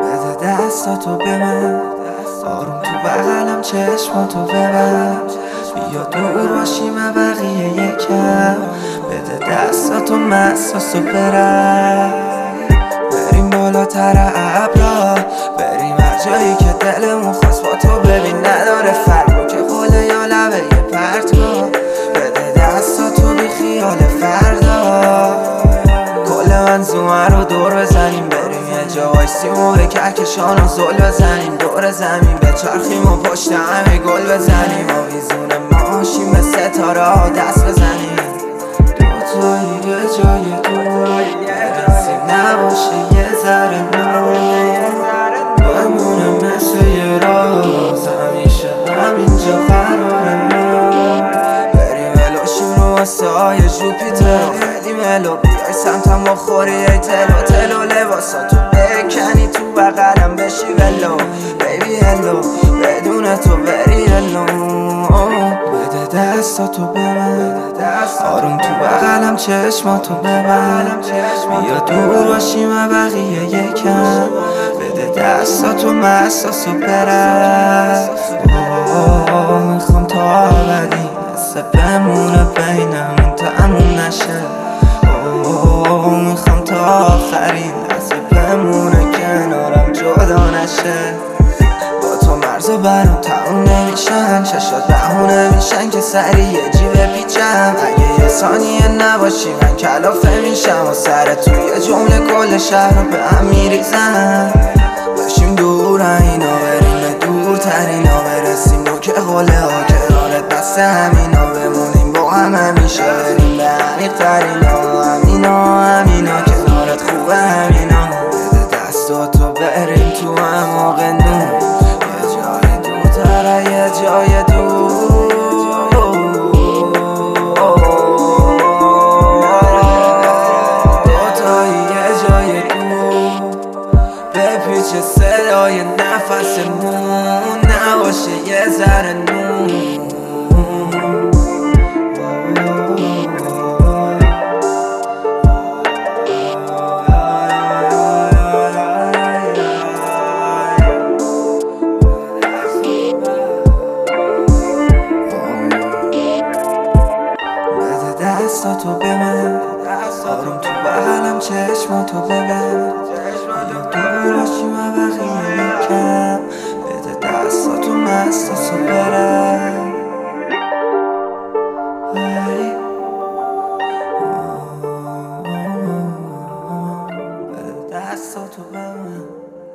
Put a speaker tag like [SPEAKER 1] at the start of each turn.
[SPEAKER 1] بده دستاتو به من، آروم تو بغلم چشماتو ببر، بیا دور باشیم و بقیه یکم. بده دستاتو مساسو برم، بریم بالاتر ابرا، بریم هر جایی که دلمون خواست با تو. ببین نداره فرقو که قله یا لبه یه پرتگاه. بده دستاتو بی خیال فردا، کل منظومه رو دور بزنیم، بریم یه جا وایسیم و به کهکشان و زل بزنیم. دور زمین بچرخیم و پشت همه گل بزنیم، آویزون ماشیم به ستاره ها دست بزنیم. دوتایی یه جای دور، نصیب نباشه یه ذره نور، بمونه مثل یه راز، همیشه همینجا قرار ما. بریم الوشیم رو واسه های جوپیتر، خیلی ملو بیای سمتم بخوری ای تلو تلو. لباساتو بکنی تو بغلم بشی ولو، بیبی هلو، بدون تو بری هلو. بده دستاتو به من، آروم تو بغلم چشماتو ببر، بیا دور باشیم و بقیه یکم. بده دستاتو مساسو برم، میخوام تا ابدی مثل بمونه بینمون تموم نشه. میخوام تا آخرین لحظه بمونه کنارم جدا نشه. با تو مرزا برام تموم نمیشن، چشات بهونه میشن که سری یه جیب پیچم. اگه یه ثانیه نباشی من کلافه میشم و سر توی جمله کل شهر رو به هم میریزم. بشیم دور اینا، بریم به دورترینا، برسیم نوک قله ها کنارت دست همینا. بمونیم با هم همیشه، بریم به عمیق‌ترینا، همینا کنارت خوبه همینا. بده دستاتو بریم تو اعماق نور، یه جای دورتره یه جای دور. دوتایی یه جای دور، بپیچه صدای نفسمون، نباشه یه ذره نور. دستاتو به من، آروم تو بغلم چشماتو ببر، بیا دور باشیم و بقیه یکم. بده دستاتو مساسو برم، بده دستاتو به من.